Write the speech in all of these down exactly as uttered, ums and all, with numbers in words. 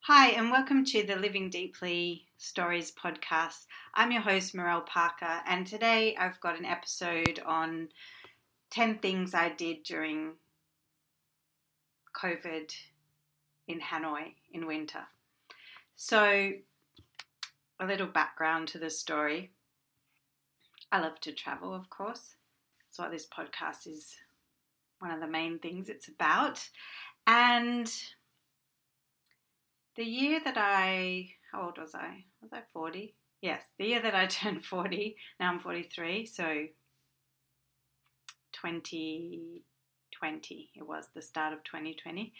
Hi, and welcome to the Living Deeply Stories podcast. I'm your host, Morelle Parker, and today I've got an episode on ten things I did during COVID in Hanoi in winter. So, a little background to the story. I love to travel, of course. That's what this podcast is, one of the main things it's about. And the year that I, how old was I? Was I forty? Yes, the year that I turned forty, now I'm forty-three, so twenty twenty, it was the start of twenty twenty.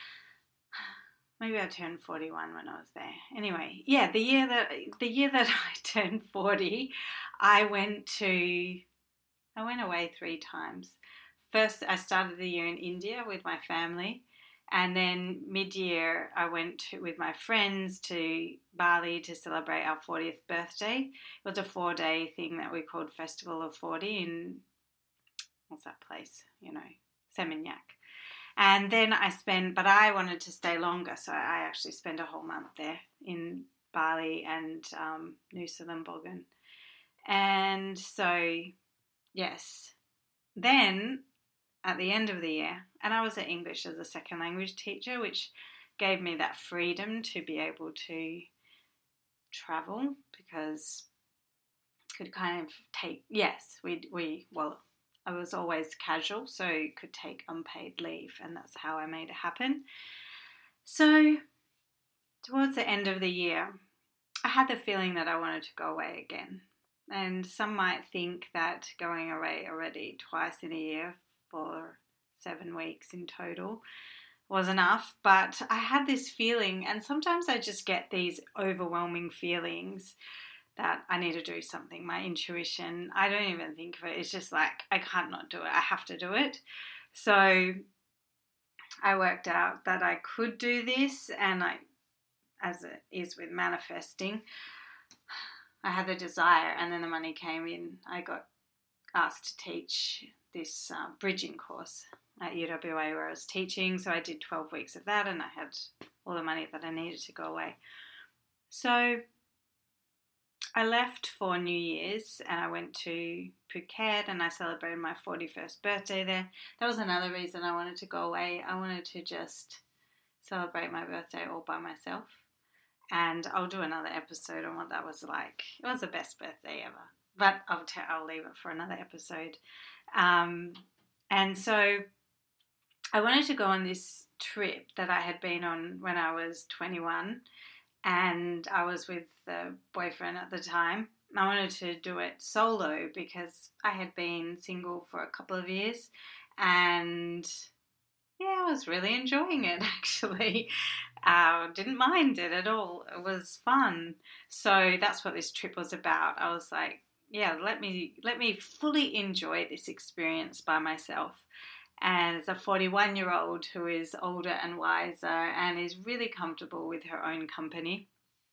Maybe I turned forty-one when I was there. Anyway, yeah, the year that the year that I turned forty, I went to, I went away three times. First, I started the year in India with my family. And then mid-year, I went to, with my friends to Bali to celebrate our fortieth birthday. It was a four-day thing that we called Festival of forty in, what's that place? You know, Seminyak. And then I spent, but I wanted to stay longer, so I actually spent a whole month there in Bali and um, Nusa Lembongan. And so, yes. Then at the end of the year, and I was at English as a second language teacher, which gave me that freedom to be able to travel because I could kind of take, yes, we, we well, I was always casual, so could take unpaid leave, and that's how I made it happen. So towards the end of the year, I had the feeling that I wanted to go away again. And some might think that going away already twice in a year for seven weeks in total was enough, but I had this feeling, and sometimes I just get these overwhelming feelings that I need to do something. My intuition, I don't even think of it. It's just like, I can't not do it. I have to do it. So I worked out that I could do this, and I, as it is with manifesting, I had the desire, and then the money came in. I got asked to teach this uh, bridging course at U W A where I was teaching, so I did twelve weeks of that, and I had all the money that I needed to go away. So I left for New Year's, and I went to Phuket, and I celebrated my forty-first birthday there. That was another reason I wanted to go away. I wanted to just celebrate my birthday all by myself, and I'll do another episode on what that was like. It was the best birthday ever, but I'll, t- I'll leave it for another episode. Um, and so I wanted to go on this trip that I had been on when I was twenty-one, and I was with the boyfriend at the time. I wanted to do it solo because I had been single for a couple of years, and yeah, I was really enjoying it actually. I uh, didn't mind it at all. It was fun. So that's what this trip was about. I was like, yeah, let me let me fully enjoy this experience by myself. As a forty-one-year-old who is older and wiser and is really comfortable with her own company.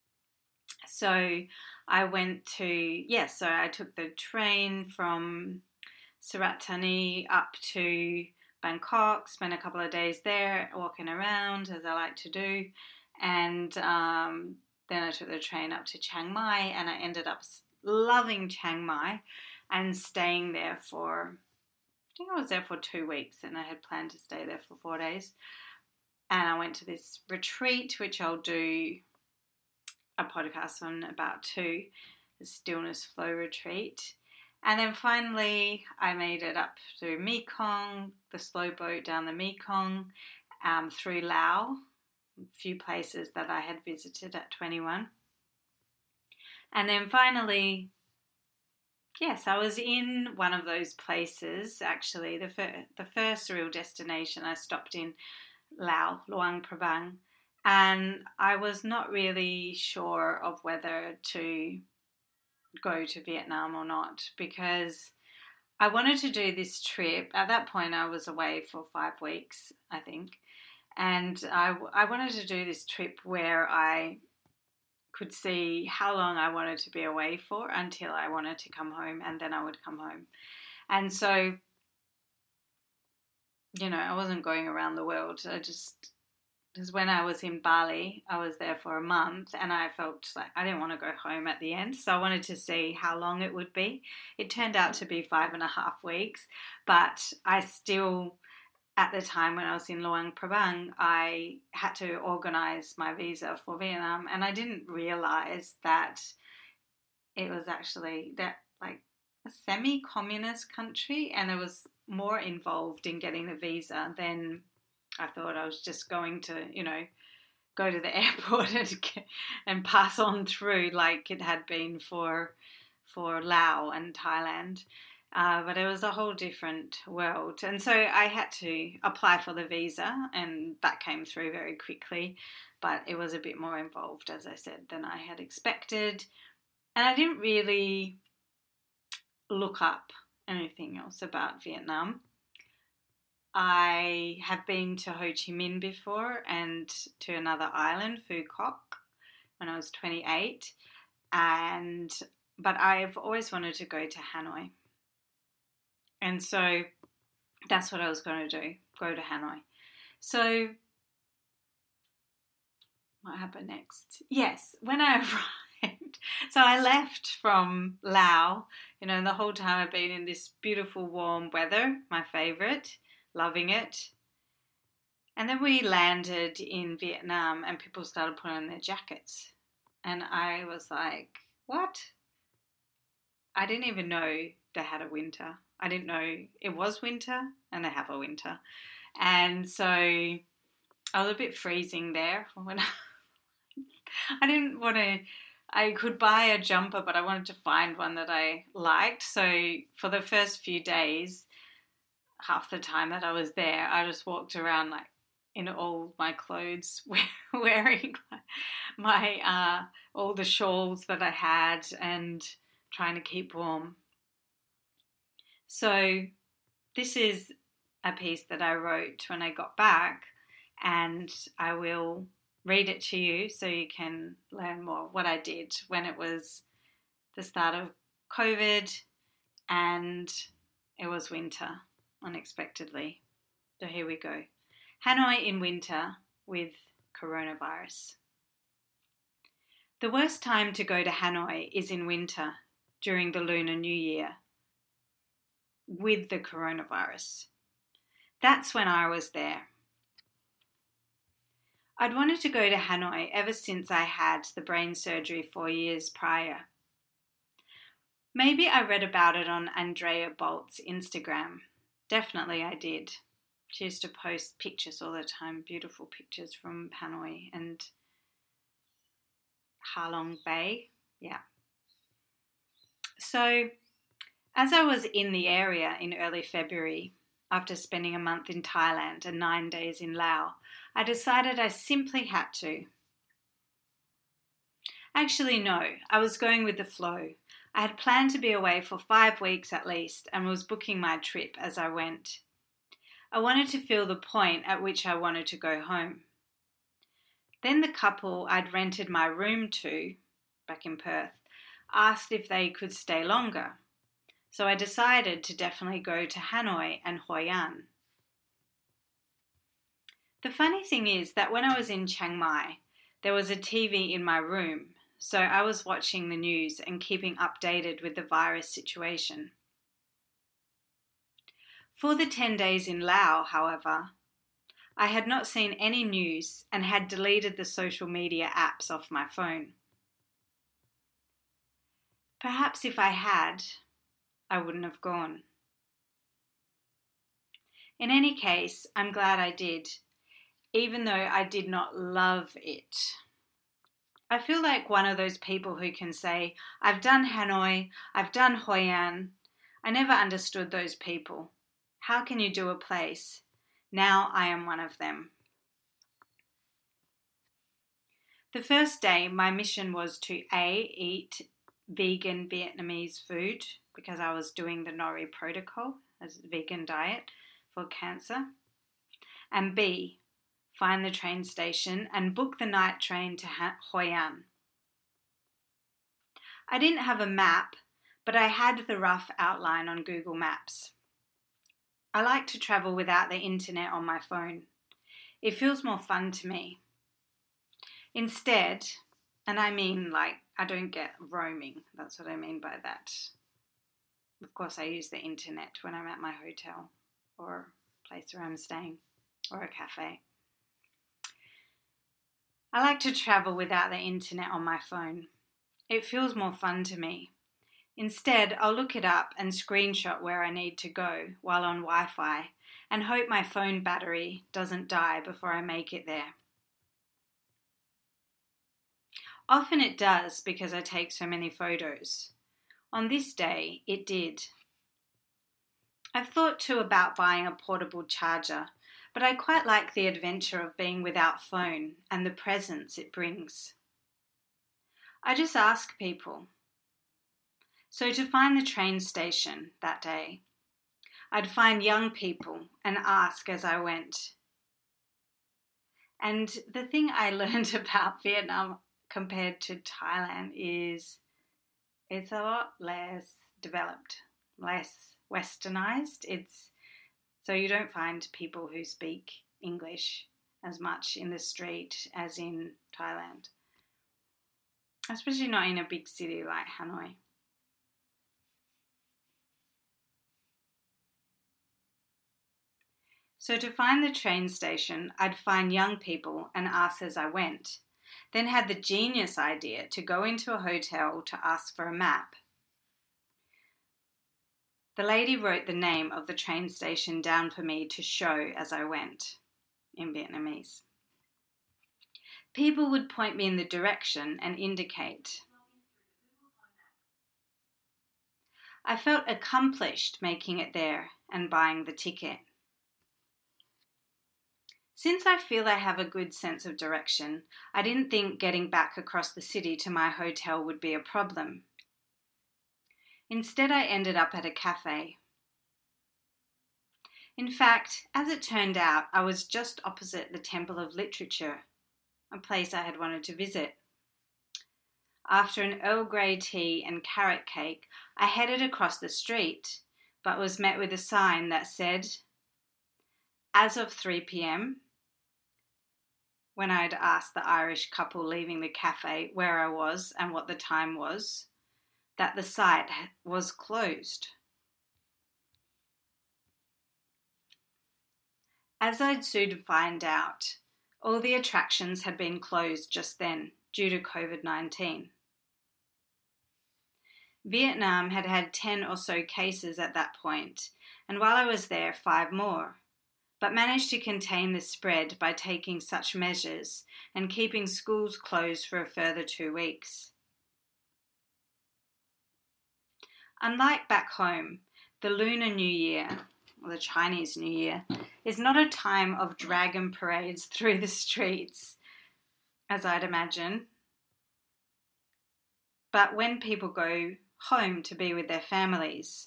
So I went to, yes, yeah, so I took the train from Surat Thani up to Bangkok, spent a couple of days there walking around as I like to do, and um, then I took the train up to Chiang Mai, and I ended up loving Chiang Mai and staying there for, I think I was there for two weeks, and I had planned to stay there for four days. And I went to this retreat, which I'll do a podcast on about too, the Stillness Flow Retreat. And then finally, I made it up to Mekong, the slow boat down the Mekong, um, through Laos, a few places that I had visited at twenty-one. And then finally, yes, I was in one of those places, actually, the, fir- the first real destination I stopped in, Laos, Luang Prabang, and I was not really sure of whether to go to Vietnam or not, because I wanted to do this trip. At that point, I was away for five weeks, I think, and I, I wanted to do this trip where I could see how long I wanted to be away for until I wanted to come home, and then I would come home. And so, you know, I wasn't going around the world. I just because when I was in Bali, I was there for a month and I felt like I didn't want to go home at the end. So I wanted to see how long it would be. It turned out to be five and a half weeks, but I still, at the time when I was in Luang Prabang, I had to organize my visa for Vietnam, and I didn't realize that it was actually that like a semi-communist country, and it was more involved in getting the visa than I thought. I was just going to, you know, go to the airport and and pass on through like it had been for for Laos and Thailand. Uh, but it was a whole different world. And so I had to apply for the visa, and that came through very quickly. But it was a bit more involved, as I said, than I had expected. And I didn't really look up anything else about Vietnam. I have been to Ho Chi Minh before and to another island, Phu Quoc, when I was twenty-eight. And but I've always wanted to go to Hanoi. And so that's what I was going to do, go to Hanoi. So what happened next? Yes, when I arrived, so I left from Laos, you know, and the whole time I've been in this beautiful warm weather, my favourite, loving it. And then we landed in Vietnam and people started putting on their jackets. And I was like, what? I didn't even know they had a winter. I didn't know it was winter and they have a winter. And so I was a bit freezing there. When I, I didn't want to, I could buy a jumper, but I wanted to find one that I liked. So for the first few days, half the time that I was there, I just walked around like in all my clothes, wearing my, uh, all the shawls that I had and trying to keep warm. So this is a piece that I wrote when I got back, and I will read it to you so you can learn more what I did when it was the start of COVID and it was winter unexpectedly. So here we go. Hanoi in winter with coronavirus. The worst time to go to Hanoi is in winter during the Lunar New Year, with the coronavirus. That's when I was there. I'd wanted to go to Hanoi ever since I had the brain surgery four years prior. Maybe I read about it on Andrea Bolt's Instagram. Definitely I did. She used to post pictures all the time, beautiful pictures from Hanoi and Ha Long Bay. Yeah. So, as I was in the area in early February, after spending a month in Thailand and nine days in Laos, I decided I simply had to. Actually, no, I was going with the flow. I had planned to be away for five weeks at least and was booking my trip as I went. I wanted to feel the point at which I wanted to go home. Then the couple I'd rented my room to, back in Perth, asked if they could stay longer. So I decided to definitely go to Hanoi and Hoi An. The funny thing is that when I was in Chiang Mai, there was a T V in my room, so I was watching the news and keeping updated with the virus situation. For the ten days in Laos, however, I had not seen any news and had deleted the social media apps off my phone. Perhaps if I had, I wouldn't have gone. In any case, I'm glad I did, even though I did not love it. I feel like one of those people who can say, I've done Hanoi, I've done Hoi An. I never understood those people. How can you do a place? Now I am one of them. The first day, my mission was to A, eat vegan Vietnamese food, because I was doing the Nori protocol as a vegan diet for cancer, and B, find the train station and book the night train to Hoi An. I didn't have a map, but I had the rough outline on Google Maps. I like to travel without the internet on my phone. It feels more fun to me. Instead, and I mean like I don't get roaming, that's what I mean by that. Of course, I use the internet when I'm at my hotel or place where I'm staying or a cafe. I like to travel without the internet on my phone. It feels more fun to me. Instead, I'll look it up and screenshot where I need to go while on Wi-Fi and hope my phone battery doesn't die before I make it there. Often it does because I take so many photos. On this day, it did. I've thought too about buying a portable charger, but I quite like the adventure of being without phone and the presence it brings. I just ask people. So to find the train station that day, I'd find young people and ask as I went. And the thing I learned about Vietnam compared to Thailand is it's a lot less developed, less westernized. It's so you don't find people who speak English as much in the street as in Thailand, especially not in a big city like Hanoi. So to find the train station, I'd find young people and ask as I went. Then had the genius idea to go into a hotel to ask for a map. The lady wrote the name of the train station down for me to show as I went, in Vietnamese. People would point me in the direction and indicate. I felt accomplished making it there and buying the ticket. Since I feel I have a good sense of direction, I didn't think getting back across the city to my hotel would be a problem. Instead, I ended up at a cafe. In fact, as it turned out, I was just opposite the Temple of Literature, a place I had wanted to visit. After an Earl Grey tea and carrot cake, I headed across the street, but was met with a sign that said, as of three p.m, when I had asked the Irish couple leaving the cafe where I was and what the time was, that the site was closed. As I'd soon find out, all the attractions had been closed just then due to covid nineteen. Vietnam had had ten or so cases at that point, and while I was there, five more, but managed to contain the spread by taking such measures and keeping schools closed for a further two weeks. Unlike back home, the Lunar New Year, or the Chinese New Year, is not a time of dragon parades through the streets, as I'd imagine, but when people go home to be with their families.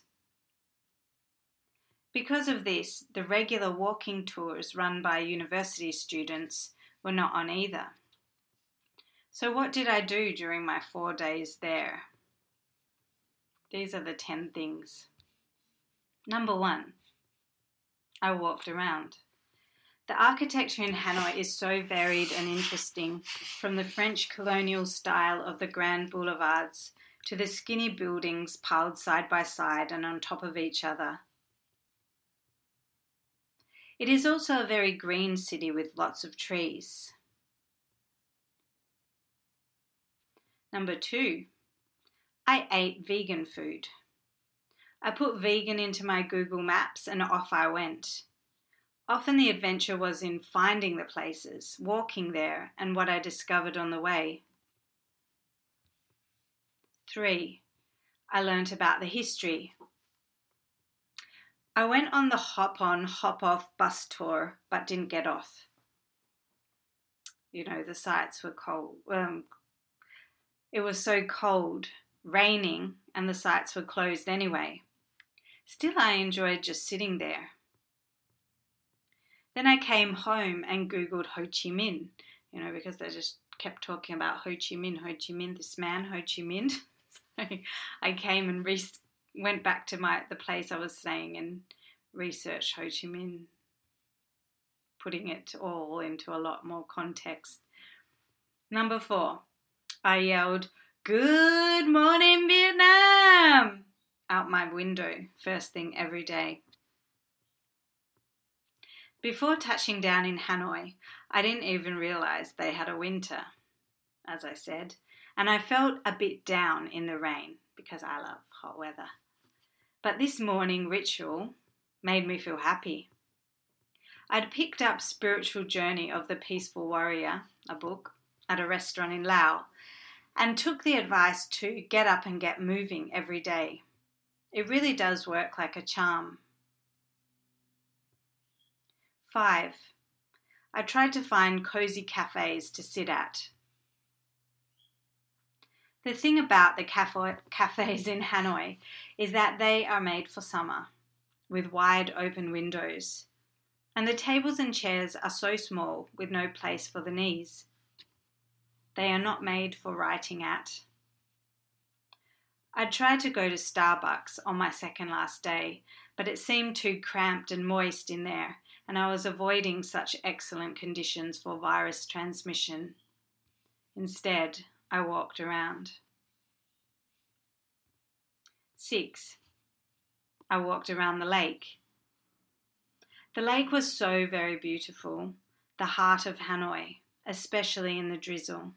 Because of this, the regular walking tours run by university students were not on either. So what did I do during my four days there? These are the ten things. Number one, I walked around. The architecture in Hanoi is so varied and interesting, from the French colonial style of the grand boulevards to the skinny buildings piled side by side and on top of each other. It is also a very green city with lots of trees. Number two, I ate vegan food. I put vegan into my Google Maps and off I went. Often the adventure was in finding the places, walking there, and what I discovered on the way. Three, I learnt about the history. I went on the hop-on, hop-off bus tour, but didn't get off. You know, the sights were cold. Um, it was so cold, raining, and the sights were closed anyway. Still, I enjoyed just sitting there. Then I came home and Googled Ho Chi Minh, you know, because they just kept talking about Ho Chi Minh, Ho Chi Minh, this man, Ho Chi Minh. So I came and re- went back to my the place I was staying and researched Ho Chi Minh putting it all into a lot more context. Number four, I yelled, "Good morning, Vietnam!" out my window first thing every day. Before touching down in Hanoi, I didn't even realize they had a winter, as I said, and I felt a bit down in the rain because I love hot weather. But this morning ritual made me feel happy. I'd picked up Spiritual Journey of the Peaceful Warrior, a book, at a restaurant in Laos, and took the advice to get up and get moving every day. It really does work like a charm. Five, I tried to find cozy cafes to sit at. The thing about the cafe, cafes in Hanoi is that they are made for summer, with wide open windows, and the tables and chairs are so small with no place for the knees. They are not made for writing at. I tried to go to Starbucks on my second last day, but it seemed too cramped and moist in there, and I was avoiding such excellent conditions for virus transmission. Instead, I walked around. Six, I walked around the lake. The lake was so very beautiful, the heart of Hanoi, especially in the drizzle.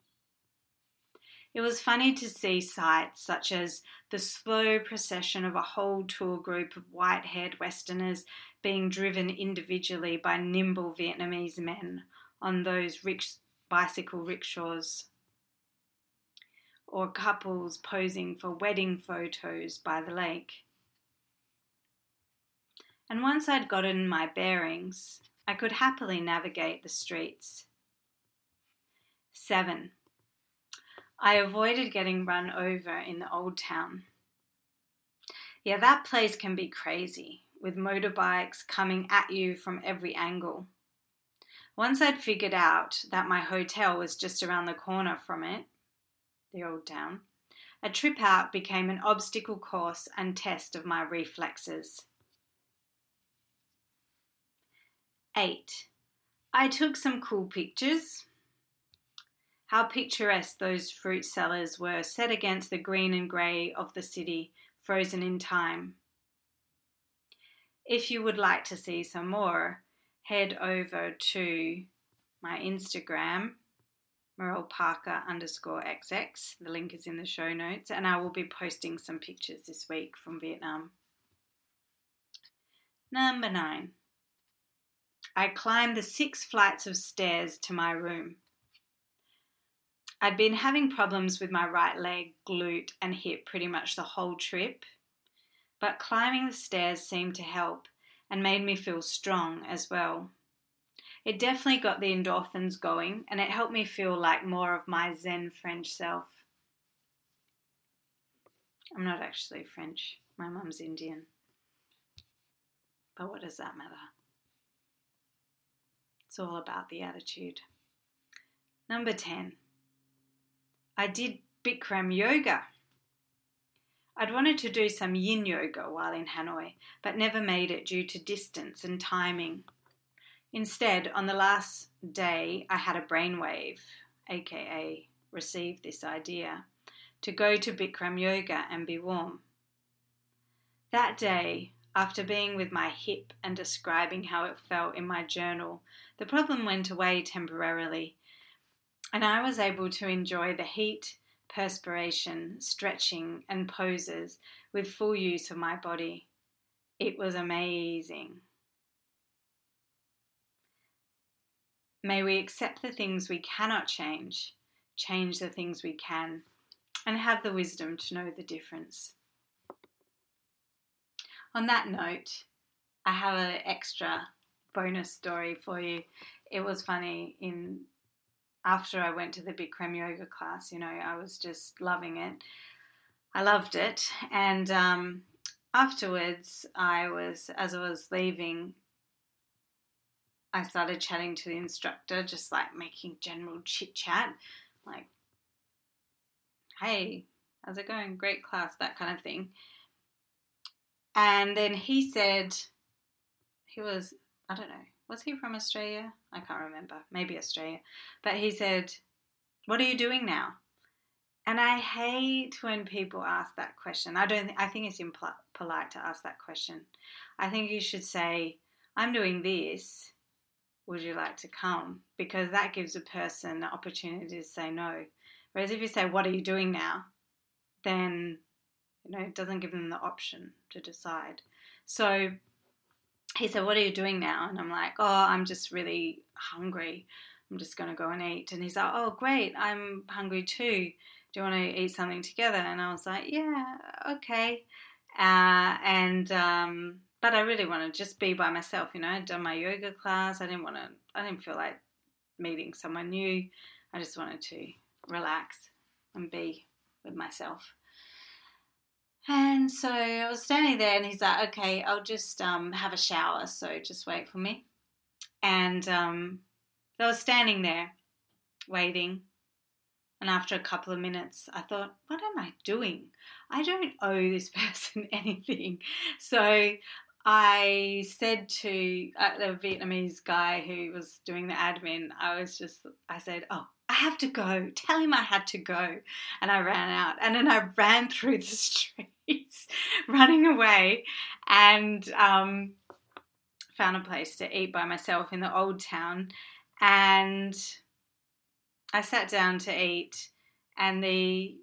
It was funny to see sights such as the slow procession of a whole tour group of white-haired Westerners being driven individually by nimble Vietnamese men on those rick- bicycle rickshaws, or couples posing for wedding photos by the lake. And once I'd gotten my bearings, I could happily navigate the streets. Seven, I avoided getting run over in the old town. Yeah, that place can be crazy, with motorbikes coming at you from every angle. Once I'd figured out that my hotel was just around the corner from it, the old town, a trip out became an obstacle course and test of my reflexes. Eight, I took some cool pictures. How picturesque those fruit sellers were set against the green and grey of the city, frozen in time. If you would like to see some more, head over to my Instagram, Merle Parker underscore XX. The link is in the show notes, and I will be posting some pictures this week from Vietnam. Number nine, I climbed the six flights of stairs to my room. I'd been having problems with my right leg, glute, and hip pretty much the whole trip, but climbing the stairs seemed to help and made me feel strong as well. It definitely got the endorphins going, and it helped me feel like more of my Zen French self. I'm not actually French. My mum's Indian. But what does that matter? It's all about the attitude. Number ten. I did Bikram yoga. I'd wanted to do some yin yoga while in Hanoi, but never made it due to distance and timing. Instead, on the last day, I had a brainwave, aka received this idea, to go to Bikram yoga and be warm. That day, after being with my hip and describing how it felt in my journal, the problem went away temporarily, and I was able to enjoy the heat, perspiration, stretching, and poses with full use of my body. It was amazing. May we accept the things we cannot change, change the things we can, and have the wisdom to know the difference. On that note, I have an extra bonus story for you. It was funny, in after I went to the Bikram yoga class, you know, I was just loving it. I loved it. And um, afterwards, I was, as I was leaving, I started chatting to the instructor, just like making general chit chat, like, hey, how's it going? Great class, that kind of thing. And then he said, he was, I don't know, was he from Australia? I can't remember. Maybe Australia. But he said, what are you doing now? And I hate when people ask that question. I don't. I think it's impolite to ask that question. I think you should say, I'm doing this. Would you like to come? Because that gives a person the opportunity to say no. Whereas if you say, what are you doing now? Then, you know, it doesn't give them the option to decide. So he said, what are you doing now? And I'm like, oh, I'm just really hungry. I'm just going to go and eat. And he's like, oh, great. I'm hungry too. Do you want to eat something together? And I was like, yeah, okay. Uh, and, um, but I really want to just be by myself, you know. I'd done my yoga class. I didn't want to, I didn't feel like meeting someone new. I just wanted to relax and be with myself. And so I was standing there and he's like, okay, I'll just um, have a shower, so just wait for me. And um, I was standing there waiting. And after a couple of minutes, I thought, what am I doing? I don't owe this person anything. So I said to uh, the Vietnamese guy who was doing the admin, I was just, I said, oh, I have to go. Tell him I had to go. And I ran out. And then I ran through the streets, running away, and um, found a place to eat by myself in the old town. And I sat down to eat, and the,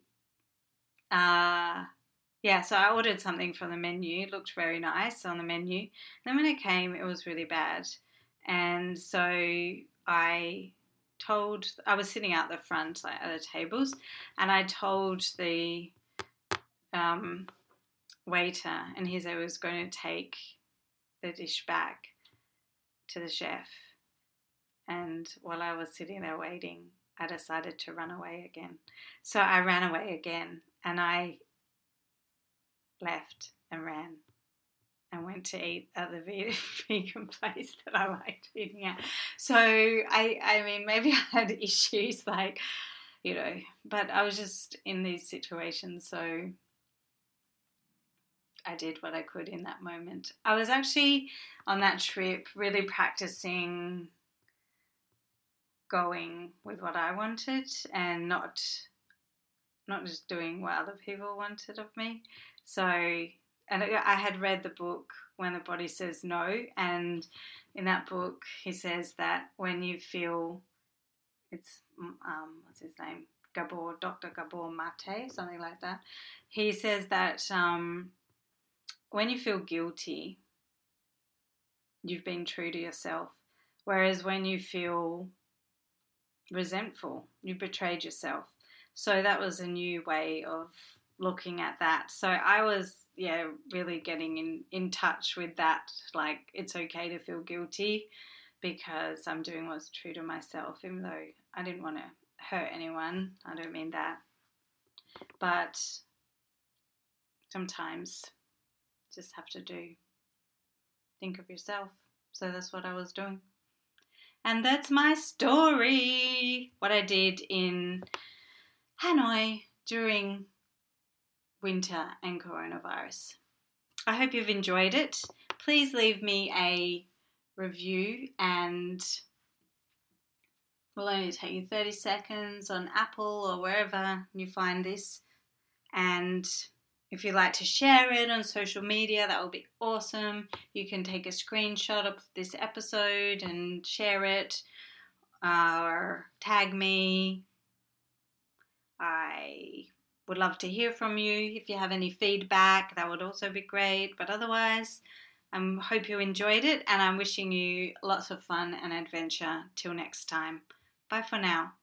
uh, yeah, so I ordered something from the menu. It looked very nice on the menu. And then when it came, it was really bad. And so I told, I was sitting out the front, like at the tables, and I told the um, waiter, and he said he was going to take the dish back to the chef. And while I was sitting there waiting, I decided to run away again. So I ran away again, and I left and ran and went to eat at the vegan place that I liked eating at. So, I, I mean, maybe I had issues, like, you know, but I was just in these situations, so I did what I could in that moment. I was actually on that trip really practicing going with what I wanted and not not just doing what other people wanted of me. So, and I had read the book When the Body Says No, and in that book he says that when you feel, it's um what's his name, Gabor, Doctor Gabor Mate, something like that. He says that um when you feel guilty, you've been true to yourself, whereas when you feel resentful, you betrayed yourself. So that was a new way of looking at that. So I was, yeah, really getting in, in touch with that. Like, it's okay to feel guilty because I'm doing what's true to myself, even though I didn't want to hurt anyone. I don't mean that. But sometimes you just have to do, think of yourself. So that's what I was doing. And that's my story, what I did in Hanoi during winter and coronavirus. I hope you've enjoyed it. Please leave me a review, and will only take you thirty seconds on Apple or wherever you find this. And if you'd like to share it on social media, that would be awesome. You can take a screenshot of this episode and share it, or tag me. I would love to hear from you. If you have any feedback, that would also be great. But otherwise, I um, hope you enjoyed it, and I'm wishing you lots of fun and adventure till next time. Bye for now.